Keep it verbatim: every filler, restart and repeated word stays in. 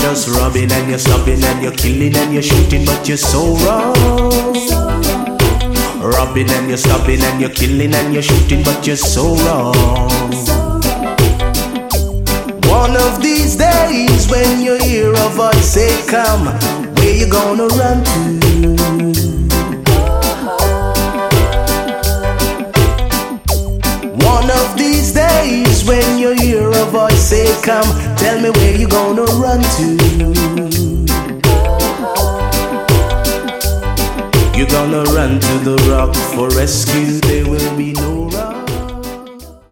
just robbing and you're stopping and you're killing and you're shooting, but you're so wrong. Robbing and you're stopping and you're killing and you're shooting, but you're so wrong. One of these days when you hear a voice say come, where you gonna run to? One of these days when you hear a voice say come, tell me where you gonna run to. You're gonna run to the rock for rescue, there will be no